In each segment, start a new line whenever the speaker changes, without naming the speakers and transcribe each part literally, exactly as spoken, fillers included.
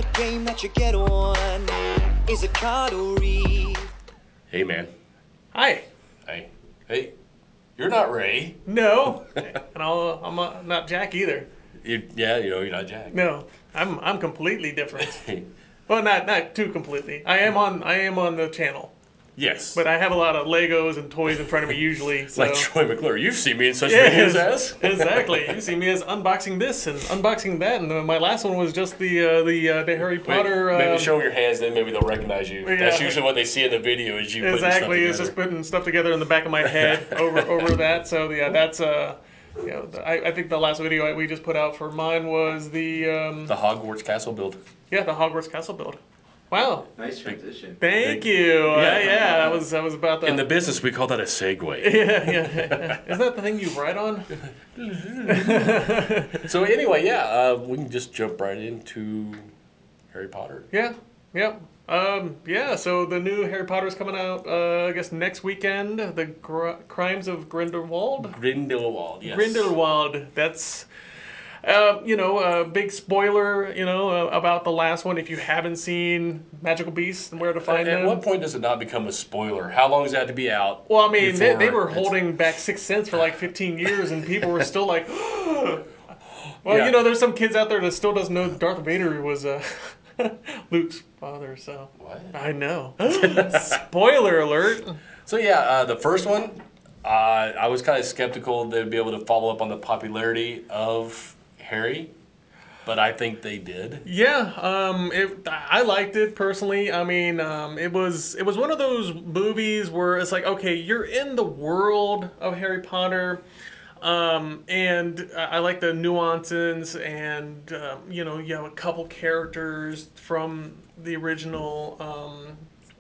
game that you get on is a card or read.
Hey, man.
Hi.
Hey. Hey. You're not Ray.
No. And I'll, I'm uh, not Jack either.
You, yeah, you know, you're not Jack.
No. I'm I'm completely different. Well, not not too completely. I am on I am on the channel.
Yes.
But I have a lot of Legos and toys in front of me usually. So.
Like Troy McClure. You've seen me in such
Yes,
videos as.
exactly. You see me as unboxing this and unboxing that, and uh, my last one was just the uh, the uh, the Harry Potter.
Wait, maybe
uh,
show your hands, then maybe they'll recognize you.
Yeah.
That's usually what they see in the video. Is you
exactly.
putting
It's
stuff
just putting stuff together in the back of my head over over that. So yeah, that's uh, you know, I, I think the last video we just put out for mine was the um,
the Hogwarts castle build.
Yeah, the Hogwarts castle build. Wow.
Nice transition.
Thank
Big,
you.
Yeah,
uh, yeah, that was that was about that.
In the business, we call that a segue.
yeah, yeah, yeah. Isn't that the thing you write on?
So anyway, yeah, uh, we can just jump right into Harry Potter.
Yeah, yep. Um, yeah, so the new Harry Potter is coming out, uh, I guess, next weekend. The Gr- Crimes of Grindelwald?
Grindelwald, yes.
Grindelwald. That's, uh, you know, a big spoiler, you know, uh, about the last one. If you haven't seen Magical Beasts and Where to Find
At
Them.
what point does it not become a spoiler? How long does that have to be out?
Well, I mean, they, they were
it's-
holding back Sixth Sense for like fifteen years, and people were still like, well,
Yeah.
you know, there's some kids out there that still doesn't know Darth Vader was uh, Luke's father, so.
What?
I know. Spoiler alert.
So yeah, uh, the first one, uh, I was kind of skeptical they'd be able to follow up on the popularity of Harry, but I think they did.
Yeah, um, it, I liked it personally. I mean, um, it was it was one of those movies where it's like, okay, you're in the world of Harry Potter, um, and I I like the nuances, and um, you know, you have a couple characters from the original um,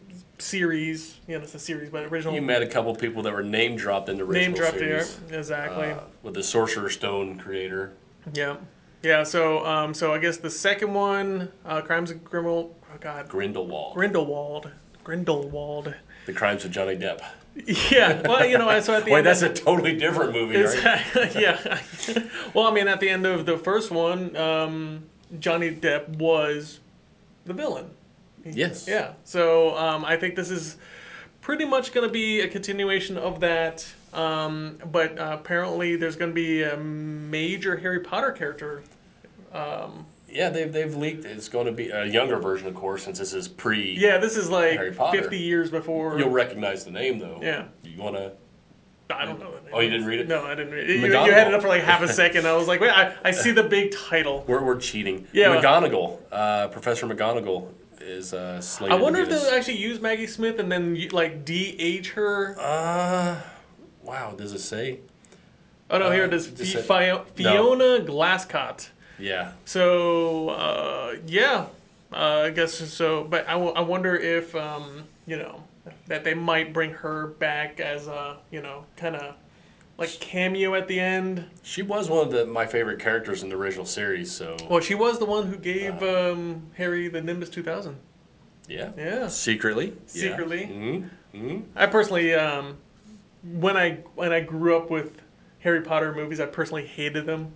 series. You know, it's a series, but original.
You met a couple people that were name dropped in the original
Name dropped there,
series.
exactly.
Uh, with the Sorcerer's Stone creator.
Yeah, yeah. So, um, so I guess the second one, uh, Crimes of Grindelwald. Oh God,
Grindelwald.
Grindelwald. Grindelwald.
The Crimes of Johnny Depp.
Yeah. Well, you know, so at the
Wait,
end.
that's
of,
a totally different movie, right?
exactly, yeah. Well, I mean, at the end of the first one, um, Johnny Depp was the villain.
Yes.
Yeah. So um, I think this is pretty much going to be a continuation of that. Um, but uh, apparently, there's going to be a major Harry Potter character. Um,
Yeah, they've they've leaked. It's going to be a younger version, of course, since this is pre.
yeah, this is like
Harry Potter.
fifty years before.
You'll recognize the name though.
Yeah.
You want to?
I don't know the name.
Oh, you didn't read it?
No, I didn't read it. You,
McGonagall.
you had it up for like half a second. I was like, wait, I, I see the big title.
We're we're cheating.
Yeah.
McGonagall, uh, Professor McGonagall is uh, slated.
I wonder
to
if
get us-
they'll actually use Maggie Smith and then like de-age her.
Uh, wow. Does it say?
Oh no, here
uh,
it is.
just
Fi-
said-
Fi- Fiona Glasscott.
Yeah.
So uh, yeah, uh, I guess so. But I, w- I wonder if um, you know that they might bring her back as a you know kind of like cameo at the end.
She was one of the my favorite characters in the original series. So.
Well, she was the one who gave um, Harry the Nimbus two thousand.
Yeah.
Yeah.
Secretly.
Secretly.
Mm-hmm. Mm-hmm.
I personally, um, when I when I grew up with Harry Potter movies, I personally hated them.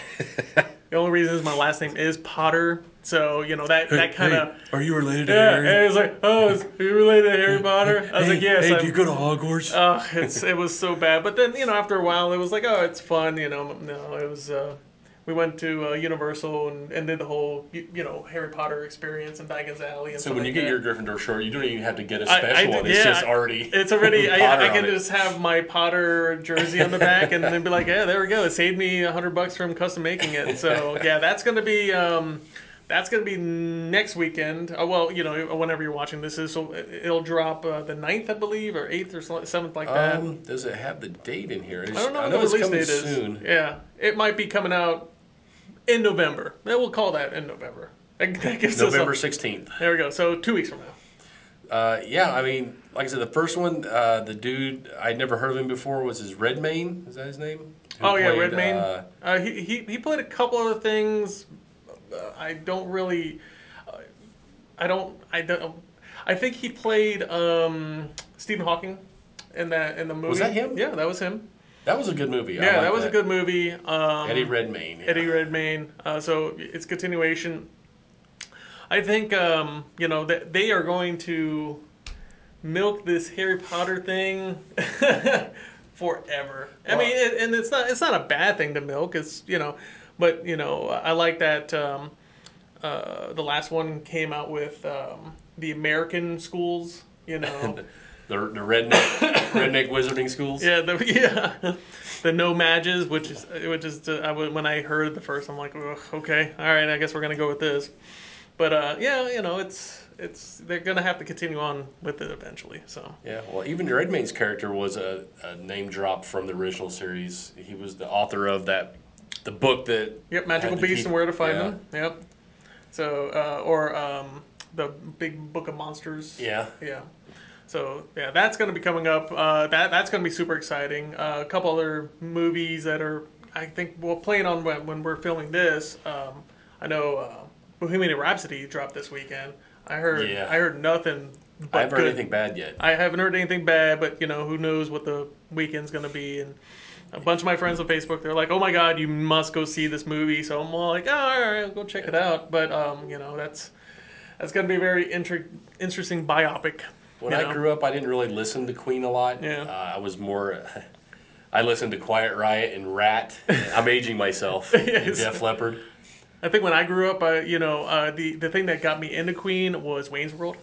The only reason is my last name is Potter, so you know that that kind of.
Are you related to
Yeah,
Harry?
and it was like, oh, is, are you related to Harry Potter? I was
hey,
like, yes.
Hey,
I'm,
do you go to Hogwarts?
Oh, it's it was so bad. But then you know, after a while, it was like, oh, it's fun. You know, no, it was. Uh, we went to uh, Universal and, and did the whole you, you know Harry Potter experience in Diagon's Alley. And
So
stuff
when
like
you get
that.
your Gryffindor shirt, you don't even have to get a
I-
special
I did-
one. It's
yeah,
just
I-
already.
It's already. I,
Potter
I
on
can
it.
just have my Potter jersey on the back, and then be like, "Yeah, there we go. It saved me a hundred bucks from custom making it." So yeah, that's gonna be um, that's gonna be next weekend. Uh, well, you know, whenever you're watching this is, so it'll drop uh, the ninth, I believe, or eighth or seventh, like that.
Um, does it have the date in here?
I don't know
I
what
know
the
it's
release
coming
date is.
soon.
Yeah, it might be coming out in November. We'll call that in November. That, that gives us a-
November sixteenth.
There we go. So two weeks from now.
Uh, yeah, I mean, like I said, the first one, uh, the dude I'd never heard of him before was his Redmayne. Is that his name? Who
Oh yeah,
played,
Redmayne.
Uh,
Uh, he, he he played a couple other things. Uh, I don't really. Uh, I don't. I don't. I think he played um, Stephen Hawking in that in the movie.
Was that him?
Yeah, that was him.
that was a good movie. I
Yeah,
like
that was a good movie. Um,
Eddie Redmayne. Yeah.
Eddie Redmayne. Uh, so it's continuation. I think um, you know that they are going to milk this Harry Potter thing forever. I
Well-
mean, it, and it's not it's not a bad thing to milk. It's you know, but you know, I like that um, uh, the last one came out with um, the American schools. You know,
The, the redneck redneck wizarding schools.
yeah, the, yeah, the no mages, which is which is uh, I, when I heard it the first, I'm like, ugh, okay, all right, I guess we're gonna go with this. But uh, yeah, you know, it's it's they're gonna have to continue on with it eventually. So
Yeah, well, even Redmayne's character was a, a name drop from the original series. He was the author of that, the book that.
yep, Magical
had the
Beasts
key-
and Where to Find
yeah.
Them. Yep. So uh, or um, the Big Book of Monsters.
Yeah.
Yeah. So yeah, that's going to be coming up. Uh, that that's going to be super exciting. Uh, a couple other movies that are, I think, well, playing on when, when we're filming this. Um, I know uh, Bohemian Rhapsody dropped this weekend. I heard
Yeah.
I heard nothing. But
I haven't heard
good.
anything bad yet.
I haven't heard anything bad, but you know who knows what the weekend's going to be. And a bunch of my friends on Facebook, they're like, "Oh my God, you must go see this movie." So I'm all like, "Oh, all right, I'll go check it out." But um, you know, that's that's going to be a very inter- interesting biopic.
When
you
I
know?
grew up, I didn't really listen to Queen a lot.
Yeah.
Uh, I was more. I listened to Quiet Riot and Rat. I'm aging myself.
Yes.
And Def Leppard.
I think when I grew up, I, you know, uh, the the thing that got me into Queen was Wayne's World.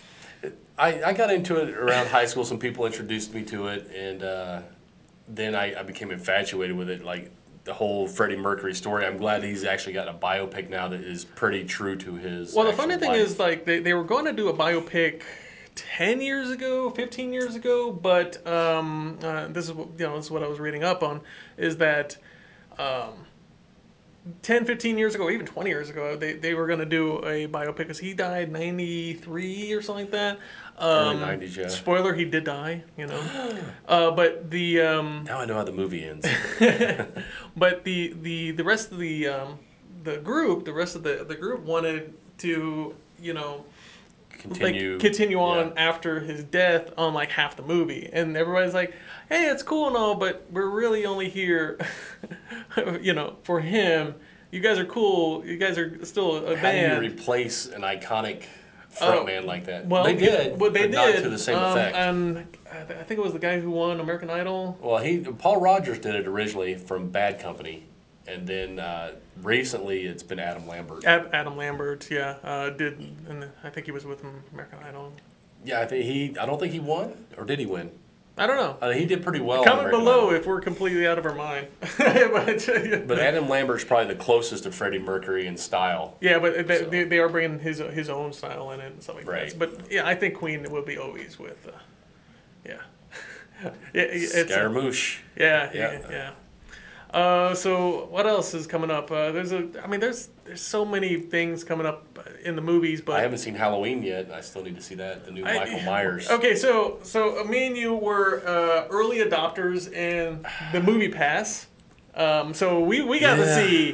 I, I got into it around high school. Some people introduced me to it, and uh, then I, I became infatuated with it. Like the whole Freddie Mercury story. I'm glad he's actually got a biopic now that is pretty true to his.
Well, the
actual
funny thing
life.
is, like, they, they were going to do a biopic ten years ago, fifteen years ago, but um, uh, this is what, you know, this is what I was reading up on, is that um, ten, fifteen years ago, even twenty years ago, they, they were going to do a biopic because he died ninety-three or something like that.
early
Um,
nineties, yeah.
Spoiler, he did die, you know. uh, but the... Um,
Now I know how the movie ends.
But the, the, the rest of the um, the group, the rest of the, the group wanted to, you know,
Continue.
like continue on
yeah.
after his death on like half the movie, and everybody's like, "Hey, it's cool and all, but we're really only here, you know, for him. You guys are cool. You guys are still a
How do you
band."
replace an iconic
Oh,
frontman like that?
Well,
they did,
Well, they
but
did.
not to the same
um,
effect.
And I th- I think it was the guy who won American Idol.
Well, he Paul Rogers did it originally from Bad Company, and then uh, recently it's been Adam Lambert.
Ad- Adam Lambert, yeah, uh, did, and I think he was with American Idol.
Yeah, I think he. I don't think he won, or did he win?
I don't know.
Uh, he did pretty well. on
Comment
American
below
Idol.
if we're completely out of our mind. but,
But Adam Lambert's probably the closest to Freddie Mercury in style.
yeah, but they,
So.
they, they are bringing his his own style in it and stuff like
Right.
that. But yeah, I think Queen will be always with. Uh, yeah. yeah, it's, uh,
Scaramouche.
yeah,
Yeah.
yeah, yeah. Uh, so what else is coming up? Uh, there's a, I mean, there's there's so many things coming up in the movies, but
I haven't seen Halloween yet. I still need to see that. The new
I-
Michael Myers.
Okay, so so uh, me and you were uh, early adopters in the Movie Pass. Um, so we, we got to
Yeah.
see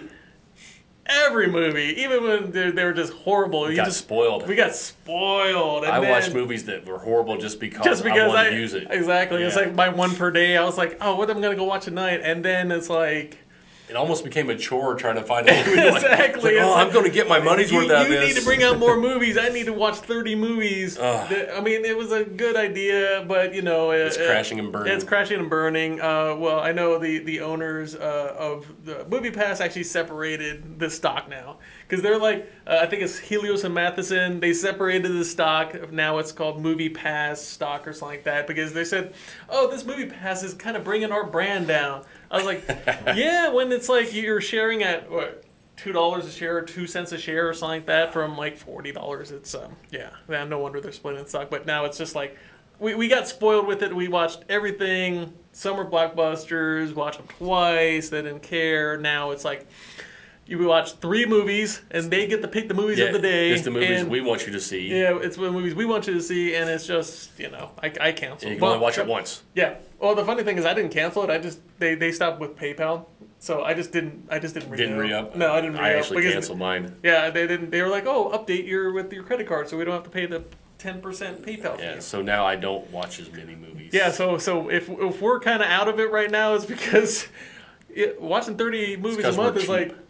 every movie, even when they, they were just horrible. You
got
just
spoiled.
we got spoiled. And
I
then,
watched movies that were horrible just because,
just because
I wanted
I
to use it.
exactly. It's
Yeah.
like my one per day. I was like, oh, what am I gonna go watch tonight? And then it's like.
It almost became a chore trying to find a movie. Like-
Exactly.
Like,
It's
oh,
like,
I'm going to get my money's
You,
worth out of
you
this.
need to bring out more movies. I need to watch thirty movies.
Ugh.
The- I mean, it was a good idea, but you know,
It's
it,
crashing and burning.
It's crashing and burning. Uh, well, I know the the owners uh, of the Movie Pass actually separated the stock now because they're like, uh, I think it's Helios and Matheson. They separated the stock. Now it's called Movie Pass stock or something like that because they said, oh, this Movie Pass is kind of bringing our brand down. I was like, yeah, when it's like you're sharing at what two dollars a share or two cents a share or something like that from like forty dollars. It's um yeah, man, no wonder they're splitting the stock. But now it's just like we, we got spoiled with it. We watched everything. Summer blockbusters, watched them twice. They didn't care. Now it's like you watch three movies and they get to pick the movies
yeah,
of the day.
It's the movies
and,
we want you to see.
Yeah, it's the movies we want you to see, and it's just you know I I cancel.
And you can only watch it once.
Yeah. Well, the funny thing is, I didn't cancel it. I just they, they stopped with PayPal, so I just didn't I just didn't renew.
Didn't re-up?
No, I didn't re-up.
I actually
because-
canceled mine.
Yeah, they didn't. They were like, oh, update your with your credit card, so we don't have to pay the ten percent PayPal
Yeah,
fee.
so now I don't watch as many movies.
Yeah. So so if if we're kind of out of it right now, it's because it, watching thirty movies a
'cause we're
month is
cheap.
like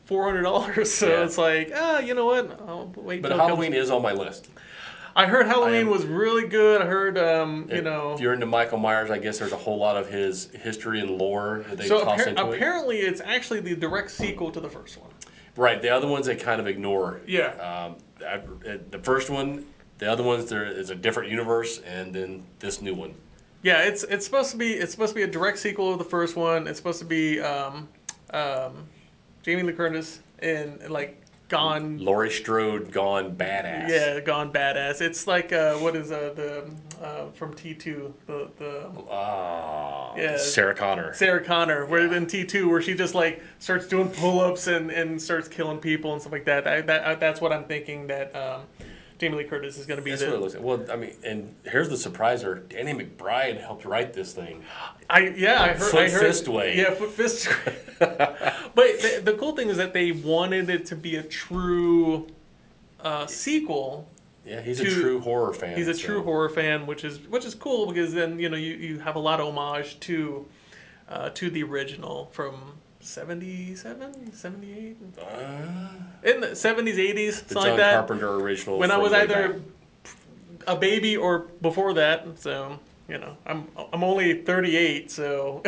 four hundred dollars. So
Yeah.
it's like, ah, you know what? I'll wait.
But
till it comes-
Halloween is on my list.
I heard Halloween
I am-
was really good. I heard, um, you
If-
know.
if you're into Michael Myers, I guess there's a whole lot of his history and lore that they
So
toss
appar-
into it.
apparently, it's actually the direct sequel to the first one.
Right, the other ones they kind of ignore.
Yeah.
Um, I, uh, the first one, the other ones, there is a different universe, and then this new one.
Yeah, it's it's supposed to be it's supposed to be a direct sequel of the first one. It's supposed to be um, um, Jamie Lee Curtis and like gone.
Laurie Strode gone badass.
Yeah, gone badass. It's like uh, what is uh, the uh, from T two the the
Ah,
Yeah.
Sarah Connor.
Sarah Connor, where in T two where she just like starts doing pull ups and, and starts killing people and stuff like that. I, that I, that's what I'm thinking that um, Jamie Lee Curtis is going to be.
That's
the,
what it looks like. Well, I mean, and here's the surpriser: Danny McBride helped write this thing.
I yeah, I heard.
Foot
I heard,
fist way.
Yeah, foot fist. But the, the cool thing is that they wanted it to be a true uh, sequel.
Yeah, he's
To-
a true horror fan.
He's a
so-
true horror fan, which is which is cool because then you know you, you have a lot of homage to uh, to the original from seventy-seven, seventy-eight
Uh,
in the seventies, eighties,
the
something
John
like that.
Carpenter original.
When I
from
was
way
either
back.
a baby or before that, so you know I'm I'm only thirty-eight, so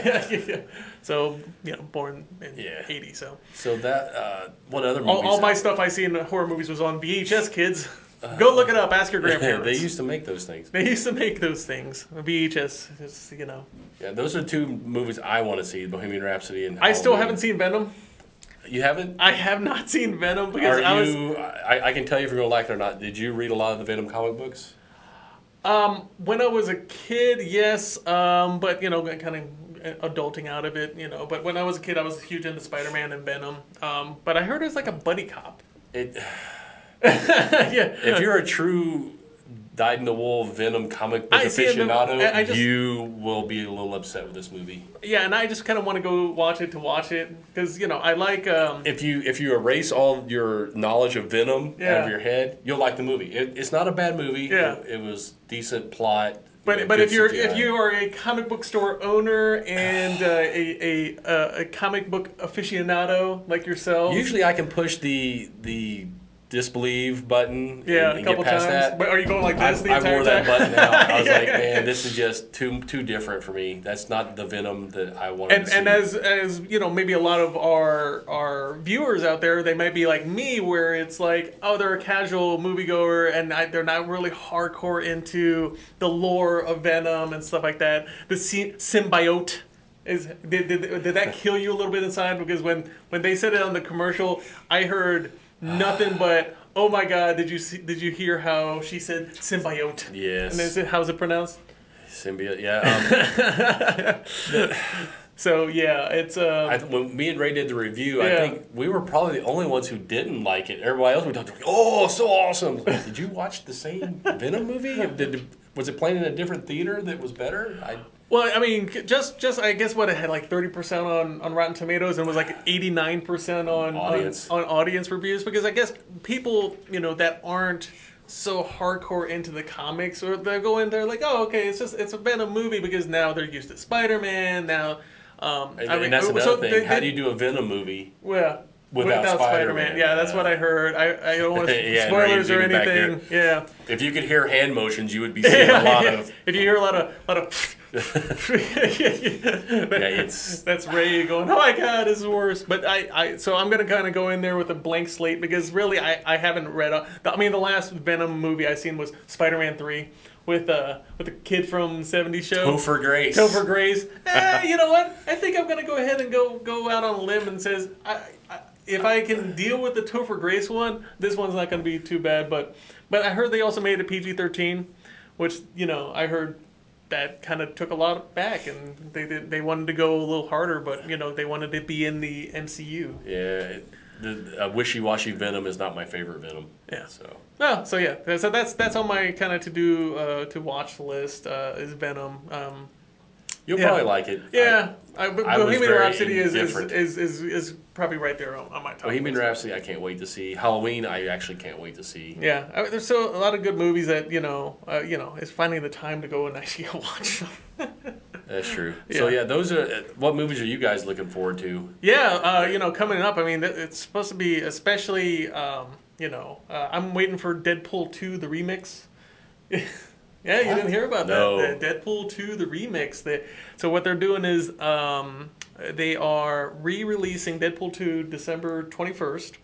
so you know born in
Yeah.
eighty, so
So that uh, what other movies?
all, all my stuff I see in horror movies was on V H S. Kids, go look it up. Ask your grandparents.
they used to make those things.
They used to make those things. V H S, just, you know.
Yeah, those are two movies I want to see: Bohemian Rhapsody and.
I still
Halloween.
haven't seen Venom.
You haven't?
I have not seen Venom because
Are
I was
you? I, I can tell you if you're gonna like it or not. Did you read a lot of the Venom comic books?
um when I was a kid, yes, um but you know kind of adulting out of it, you know. But when I was a kid, I was huge into Spider-Man and Venom. Um, but I heard it was like a buddy cop.
It.
Yeah.
If you're a true dyed-in-the-wool Venom comic book
I see it,
aficionado,
I- I just-
you will be a little upset with this movie.
Yeah, and I just kind of want to go watch it to watch it because you know I like. Um,
If you if you erase all your knowledge of Venom out
Yeah.
of your head, you'll like the movie. It, it's not a bad movie.
Yeah.
It, it was decent plot.
But
you know,
but
good
if you're
C G I.
if you are a comic book store owner and uh, a a uh, a comic book aficionado like yourself,
Usually I can push the the disbelieve button
yeah,
and,
a
and
couple
get past
times.
that.
But are you going like
I,
this the
I
entire
wore
time?
that button out. I was like,
Yeah.
man, this is just too too different for me. That's not the Venom that I wanted
And
to see.
and as as you know, maybe a lot of our our viewers out there, they might be like me, where it's like, oh, they're a casual moviegoer, and I, they're not really hardcore into the lore of Venom and stuff like that. The sy- symbiote. Is, did, did, did that kill you a little bit inside? Because when, when they said it on the commercial, I heard nothing but, oh my God, did you see, did you hear how she said symbiote?
Yes.
And is it, how's it pronounced?
Symbiote, yeah. Um,
So yeah, it's um,
I, when me and Ray did the review,
Yeah.
I think we were probably the only ones who didn't like it. Everybody else we talked to, oh, so awesome! Like, did you watch the same Venom movie? Did, was it playing in a different theater that was better? I,
well, I mean, just just I guess what it had like thirty percent on on Rotten Tomatoes and was like eighty nine percent on
Audience.
on, on audience reviews because I guess people you know that aren't so hardcore into the comics or they go in there like, oh, okay, it's just it's a Venom movie because now they're used to Spider Man now. Um,
and,
I mean,
and that's
so
another thing.
they-
How
they-
do you do a Venom movie?
Well,
Without Spider-Man.
Yeah, that's what I heard. I, I don't want to
Yeah,
spoilers
Ray's
or
leaning back
anything. Yeah.
If you could hear hand motions, you would be seeing a lot of.
If you hear a lot of lot of
Yeah, it's
that's Ray going, oh my God, this is worse. But I, I so I'm gonna kind of go in there with a blank slate because really I, I haven't read. Uh, the, I mean, the last Venom movie I seen was Spider-Man three with uh with the kid from seventies show.
Topher Grace.
Topher Grace. Eh, you know what? I think I'm gonna go ahead and go go out on a limb and says I, I, if I can deal with the Topher Grace one, this one's not gonna be too bad. But but I heard they also made it P G thirteen, which you know I heard that kind of took a lot back, and they did, they wanted to go a little harder, but you know they wanted to be in the M C U.
Yeah, it, the uh, wishy-washy Venom is not my favorite Venom.
Yeah.
So
Oh, so yeah, so that's that's on my kind of to do uh, to watch list uh, is Venom. Um,
you'll
Yeah.
probably like it.
yeah, I, but
I was
Bohemian
very
Rhapsody is is,
indifferent.
is is is probably right there on, on my top.
Bohemian
list.
Rhapsody, I can't wait to see. Halloween, I actually can't wait to see.
Yeah, I mean, there's so a lot of good movies that you know, uh, you know, it's finding the time to go and actually go watch them.
That's true. So
Yeah.
yeah, those are what movies are you guys looking forward to?
Yeah, uh, you know, coming up. I mean, it- it's supposed to be especially. Um, you know, uh, I'm waiting for Deadpool two, the remix. Yeah, you
What?
didn't hear about
No.
that. The Deadpool two, the remix. That so what they're doing is um, they are re-releasing Deadpool two December twenty-first.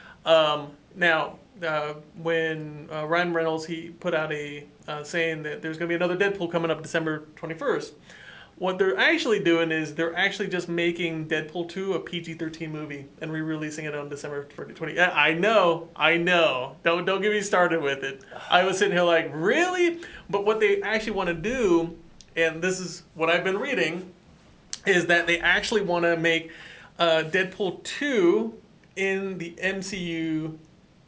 Um, now, uh, when uh, Ryan Reynolds he put out a uh, saying that there's going to be another Deadpool coming up December twenty-first. What they're actually doing is they're actually just making Deadpool two a P G thirteen movie and re-releasing it on December twentieth. Yeah, I know, I know. Don't don't get me started with it. I was sitting here like, really? But what they actually want to do, and this is what I've been reading, is that they actually want to make uh, Deadpool two in the M C U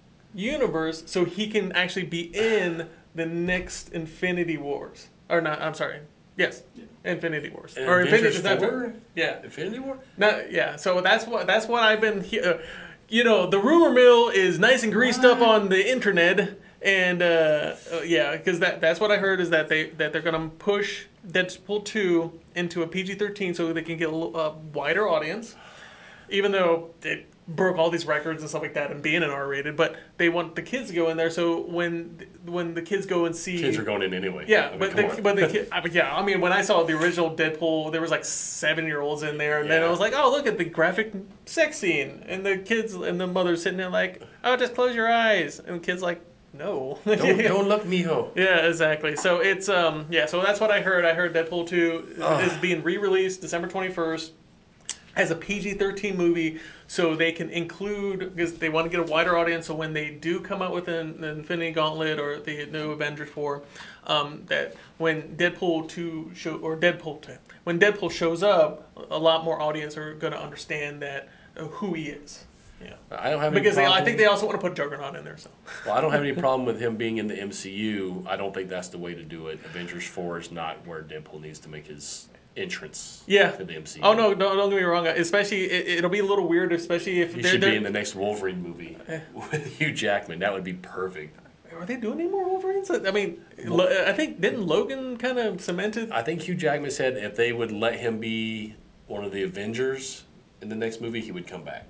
universe so he can actually be in the next Infinity Wars. Or not, I'm sorry. Yes. Infinity Wars.
And
or
Avengers
Infinity
four?
Yeah.
Infinity War?
No, yeah. So that's what that's what I've been he- uh, you know, the rumor mill is nice and greased
What?
up on the internet and uh, uh, yeah, cuz that that's what I heard is that they that they're going to push Deadpool two into a P G thirteen so they can get a l- a wider audience. Even though it broke all these records and stuff like that and being an R-rated, but they want the kids to go in there. So when when the kids go and see,
Kids are going in anyway.
yeah,
I mean,
but
come
the,
on.
but the kid, I mean, yeah, I mean, when I saw the original Deadpool, there was like seven year olds in there, and then
Yeah.
I was like, oh, look at the graphic sex scene, and the kids and the mother's sitting there like, oh, just close your eyes, and the kids like, no,
don't, don't look, mijo.
yeah, exactly. So it's um yeah, so that's what I heard. I heard Deadpool two
Ugh.
is being re-released December twenty-first as a P G thirteen movie, so they can include, because they want to get a wider audience, so when they do come out with an, an Infinity Gauntlet or the new Avengers four, um, that when Deadpool two show or Deadpool two, when Deadpool shows up, a lot more audience are going to understand that uh, who he is. Yeah.
I don't have any
Because they,
problem.
I think they also want to put Juggernaut in there. So.
Well, I don't have any problem with him being in the M C U. I don't think that's the way to do it. Avengers four is not where Deadpool needs to make his entrance
Yeah.
to the M C U.
Oh no, no, don't get me wrong. Especially, it, it'll be a little weird, especially if
He
they're,
should
they're
be in the next Wolverine movie with Hugh Jackman. That would be perfect.
Are they doing any more Wolverines? I mean, Lo- I think didn't Logan kind of cemented?
I think Hugh Jackman said if they would let him be one of the Avengers in the next movie, he would come back.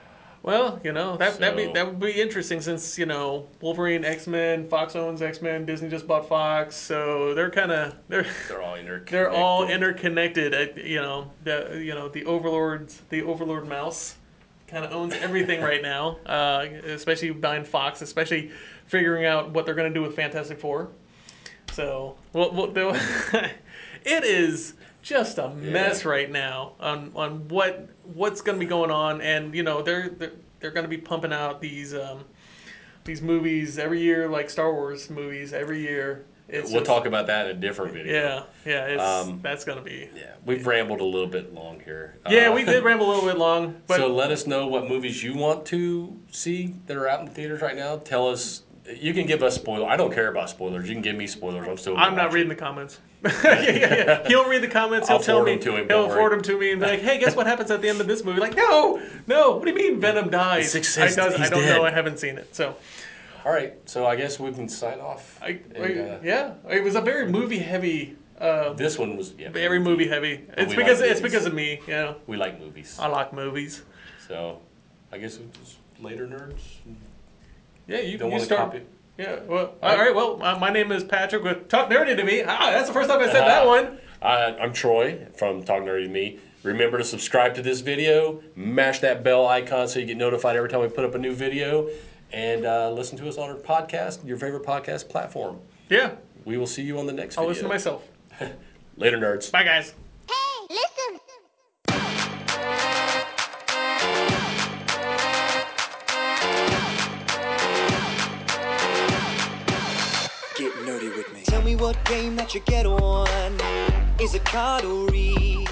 Well, you know that that be
So-
that would be interesting since you know Wolverine, X Men, Fox owns X Men, Disney just bought Fox, so they're kind of they're
They're all interconnected.
they're all interconnected. Uh, you know the you know the overlords the Overlord Mouse kind of owns everything right now, uh, especially buying Fox, especially figuring out what they're going to do with Fantastic Four. So, well, well they'll- it is just a mess
Yeah.
right now on on what what's going to be going on, and you know they're they're, they're going to be pumping out these um, these movies every year, like Star Wars movies every year. It's
We'll
just-
talk about that in a different video.
Yeah, yeah, it's
Um,
that's going to be.
Yeah, we've rambled a little bit long here.
Yeah,
Uh,
we did ramble a little bit long, but
so let us know what movies you want to see that are out in theaters right now. Tell us. You can give us spoilers. I don't care about spoilers. You can give me spoilers. I'm still.
I'm not reading the comments. yeah, yeah, yeah. He'll read the comments. He'll
I'll
tell
forward
me.
them to him,
He'll
don't
forward
worry.
them to me and be like, "Hey, guess what happens at the end of this movie?" Like, no, no. What do you mean Venom dies?
Sixth
I,
Sense,
does, I
he's
don't
dead.
know. I haven't seen it. So,
All right, so I guess we can sign off.
I,
And,
I-
uh,
yeah, it was a very movie heavy. Uh,
This one was yeah,
very movie heavy. It's
we
because
like
it's
movies.
because of me. You know,
We like movies,
I like movies.
so I guess we just later nerds.
Yeah, you,
Don't
you
want to
start.
copy.
Yeah, well, all right. Well, uh, my name is Patrick with Talk Nerdy to Me. Ah, that's the first time I said that
Uh-huh.
one.
I, I'm Troy from Talk Nerdy to Me. Remember to subscribe to this video, mash that bell icon so you get notified every time we put up a new video, and uh, listen to us on our podcast, your favorite podcast platform.
Yeah,
We will see you on the next
I'll
video.
listen to myself.
Later, nerds.
Bye, guys.
Hey, listen.
Get nerdy with me. Tell me what game that you get on. Is it card or read?